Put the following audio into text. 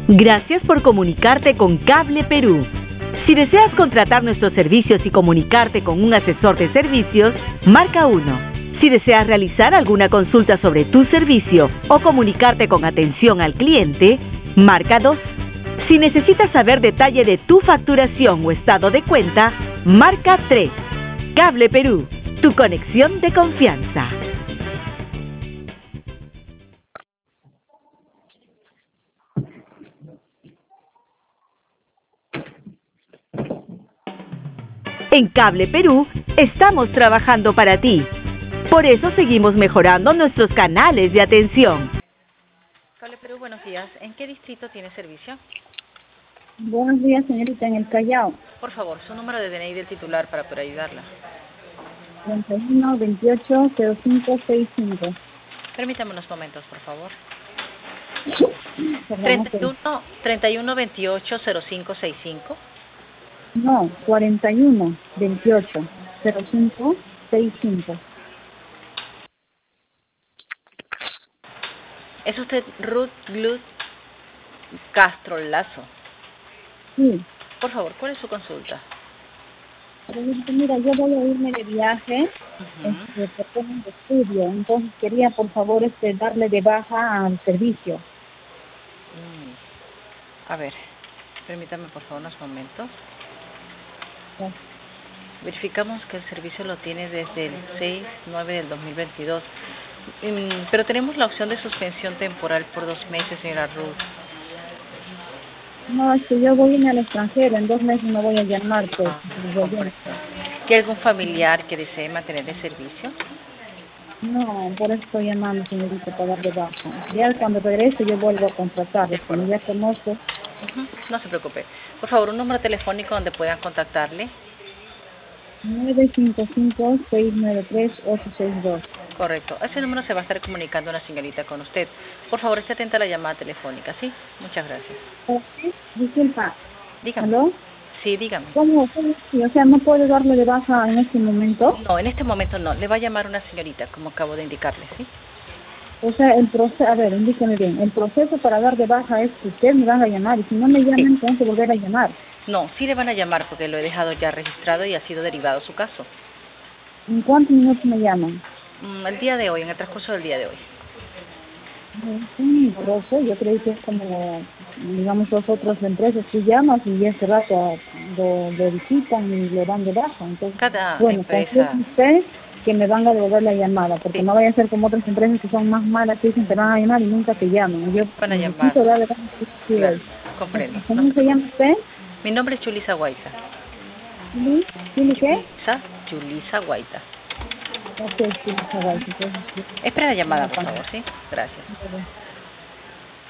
Gracias por comunicarte con Cable Perú. Si deseas contratar nuestros servicios y comunicarte con un asesor de servicios, marca 1. Si deseas realizar alguna consulta sobre tu servicio o comunicarte con atención al cliente, marca 2. Si necesitas saber detalle de tu facturación o estado de cuenta, marca 3. Cable Perú, tu conexión de confianza. En Cable Perú estamos trabajando para ti. Por eso seguimos mejorando nuestros canales de atención. Cable Perú, buenos días. ¿En qué distrito tiene servicio? Buenos días, señorita, en el Callao. Por favor, su número de DNI del titular para poder ayudarla. 31 28 05 65. Permítame unos momentos, por favor. Perdón, 31 28 05 65. No, 41 28 05 65. ¿Es usted Ruth Glut Castro Lazo? Sí. Por favor, ¿cuál es su consulta? Mira, yo voy a irme de viaje, por temas de estudio, entonces quería, por favor, darle de baja al servicio. A ver, permítame por favor unos momentos. Sí. Verificamos que el servicio lo tiene desde el 6/9 del 2022, pero tenemos la opción de suspensión temporal por 2 meses, señora Ruth. No, es que yo voy a ir al extranjero, en 2 meses me voy a llamar, pues. ¿Hay algún familiar que desee mantener el servicio? No, por eso estoy llamando, señorita, para dar de baja. Ya cuando regrese yo vuelvo a contratarles, como ya conozco. No se preocupe. Por favor, un número telefónico donde puedan contactarle. 955-693-862. Correcto. A ese número se va a estar comunicando una señorita con usted. Por favor, esté atenta a la llamada telefónica, ¿sí? Muchas gracias. Disculpa. Dígame. ¿Aló? Sí, dígame. ¿Cómo? Sí, o sea, ¿no puede darle de baja en este momento? No, en este momento no. Le va a llamar una señorita, como acabo de indicarle, ¿sí? O sea, el proceso, a ver, indíqueme bien. El proceso para dar de baja es que ustedes me van a llamar y si no me llaman, tengo que volver a llamar. No, sí le van a llamar porque lo he dejado ya registrado y ha sido derivado su caso. ¿En cuántos minutos me llaman? El día de hoy, en el transcurso del día de hoy. Sí, por eso yo creí que es como, digamos, las otras empresas que llamas y ese rato lo visitan y le dan de baja. Entonces, Cada bueno, empresa... confíen ustedes que me van a devolver la llamada, porque no vaya a ser como otras empresas que son más malas, que dicen que van a llamar y nunca te llaman. Yo van a llamar. necesito dar de baja. Claro, comprendo. ¿Cómo se llama usted? Mi nombre es Julisa Guaita. ¿Tiene qué? Julisa Guaita. Ok, Julisa Guaita. Espera la llamada, por favor, ¿sí? Gracias.